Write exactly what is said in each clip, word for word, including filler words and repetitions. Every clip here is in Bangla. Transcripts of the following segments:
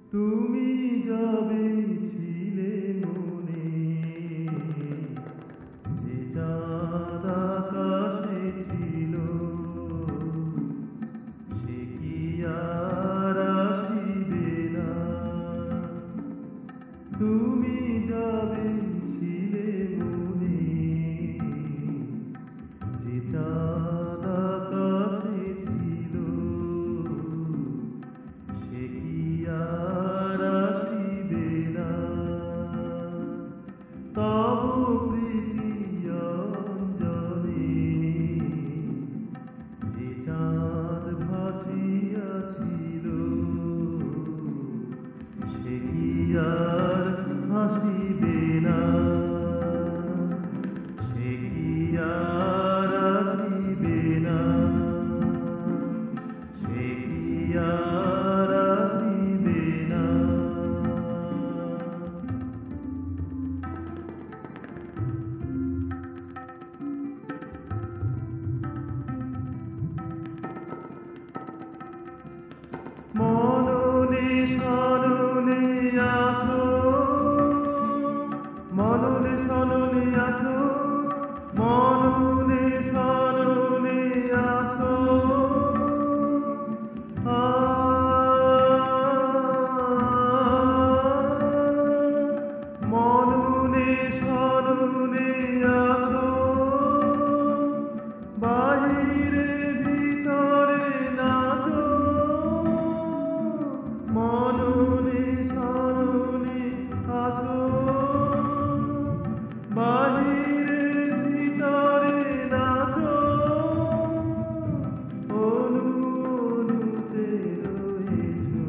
তুমি যাবে ছিলে মনে, যে চাঁদ আকাশে ছিল, সে কি আর আসিবে না। তুমি যাবে ছিলে মনে, যে চাঁদ আকাশে ছিল, সে কি আর আসিবে না। তব প্রীতি অঞ্জনে, যে চাঁদ ভাসিয়াছিল, সে কি আর আসিবে না। সে কি আর আসিবে না। সে কি আর আসিবে না। মননে সননে আছো, মননে সননে আছো, মননে সননে আছো। আ মননে সননে আছো, বাহিরে ভিতরে নাচো। মননে সননে আছো, বাহিরে ভিতরে নাচো। অনু অনুতে রয়েছো,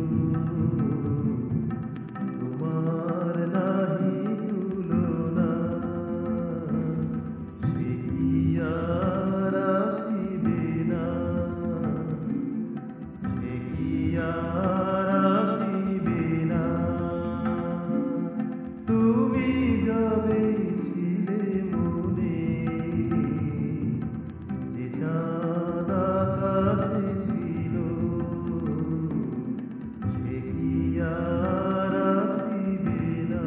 তোমার নাহি তুলনা। সে কি আর আসিবে না। সে কি আর আসিবে না। তুমি যাবে ছিলে মনে, যে চাঁদ আকাশে ছিল, সে কি আর আসিবে না।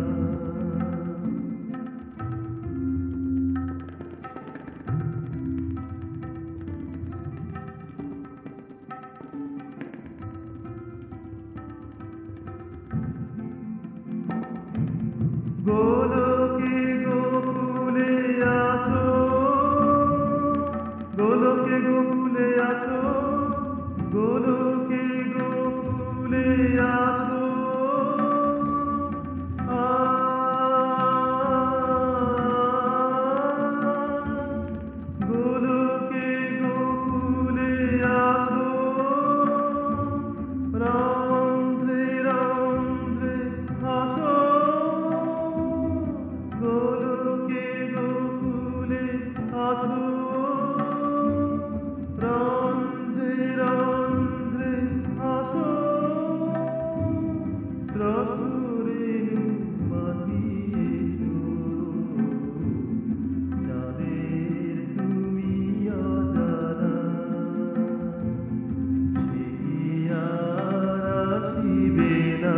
গোলকে গোকুলে আছো, গোলকে গোকুলে আছো, গোলকে গোকুলে আছো। আ গোলকে গোকুলে আছো, রন্ধ্রে রন্ধ্রে হাসো। গোলকে গোকুলে আছো, রন্ধ্রে রন্ধ্রে হাসো। রসরেণু মাতিয়েছো, চাঁদের তুমি অজানা। সে কি আর আসিবে না।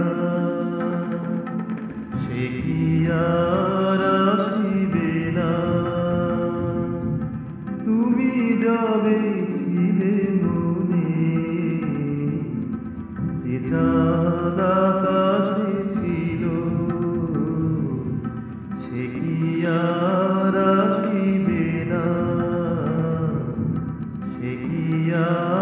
সে কি আর আসিবে না। তুমি যাবে ছিলে মনে, যে চাঁদ আকাশে ছিল, সে কি আর আসিবে না। সে কি আর